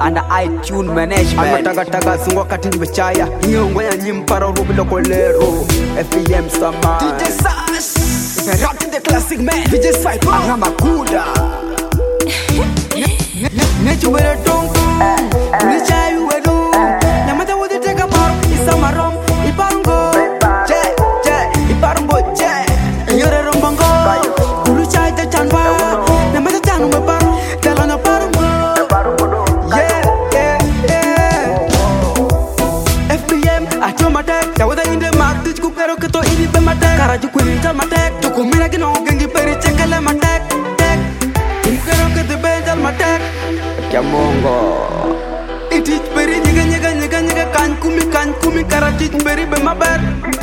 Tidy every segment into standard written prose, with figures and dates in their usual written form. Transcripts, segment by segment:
under iTunes management. Taga sungwa kati njibachaya Nyongwa ya nyimparo rubilo kolero FBM Sama DJ Sash, if I rock the classic man. DJ Saipo Ramakuda. Nechu wera tongu Nichai wedu Nyamata wadi teka paro Isama rom Iparungo Iparungo Yore rombongo Kulu chai te chanwa Nyamata chanu me paro Telana parungo FBM Acho matek Tawada inde martich kukero keto ini pe matek Karaju kwini chal matek Tukumira kino gengi peri chekele matek Kukero keto benjal matek Kiamongo. Itich peri nyega kan kumi karachich peri be maber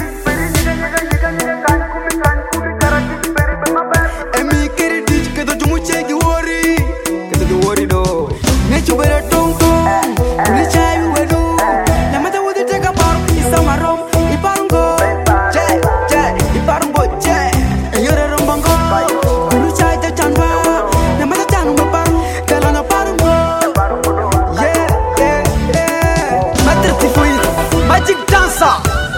Emi keri dich keto jumu chegi wori do Nechu bere tongo Nichai wedu Nyamata wadi teka paro Isama rom Iparungo Iparungo Yore rombongo Kulu chai te chanwa Nyamata chanu me paro Telana parungo Magic dancer.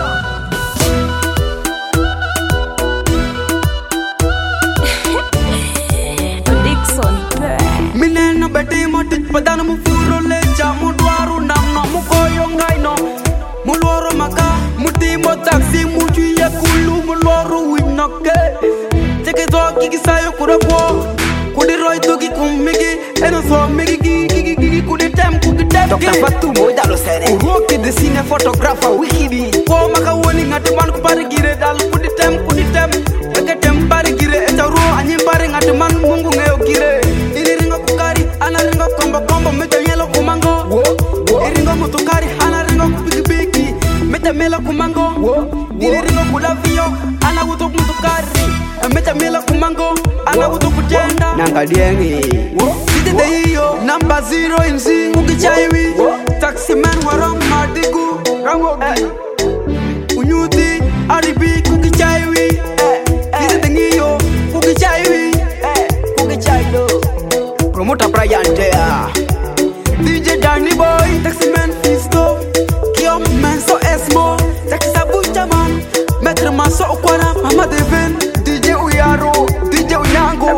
Dixon. Mineno beti motit padana mu furo lecha mu dwaru namno mu koyo ngaino mu loro maka mu timo taxi mu juye kulu mu loro winoke teke to kiki sayo kurako kudi roy to ki kumigi eno so migi gigi kudi tem Dr. Fatu Modalo Sere. Uroki the cine photographer wikidi ko maka woni ngati man ko pare gire dal kudi tem eke tem pare gire eta ro anyi pare ngati man mungu ngeyo gire ini ringo kukari ana ringo kombo meta yelo kumango iringo mutukari ana ringo bigi meta mela kumango ini ringo kulavio ana wuto mutukari meta mela kumango ana wuto kutenda Nanga diengi. Dide hiyo number 0 inzi ukichaiwi taxi man waram madigu rangogi unyuti aribi kukichaiwi dide hiyo kukichaiwi Promoter Brian Dea. DJ Danny Boy taxi man Fisto Kio man so esmo taxi sabucha man Metre maso ukwana mama Devin DJ Uyaro DJ Unyango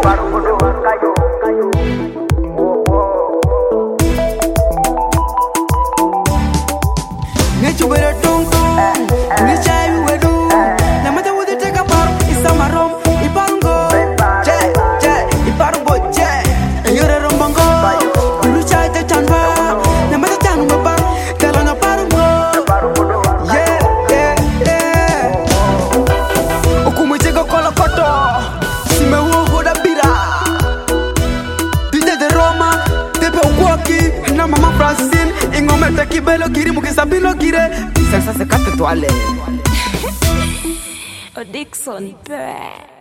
Nechu bere tongo Nichai wedu Nyamata wadi teka paro Isama rom Iparungo Iparungo Yore rombongo Kulu chai te chanwa Nyamata chanu me paro Telana parungo Okumu chego kolo koto Sime uogo da bira DJ de Roma Tepe ukwoki Na mama Francine Ingome teki belo giri Mukisabilo gire Sasa se kate toale. Dixon.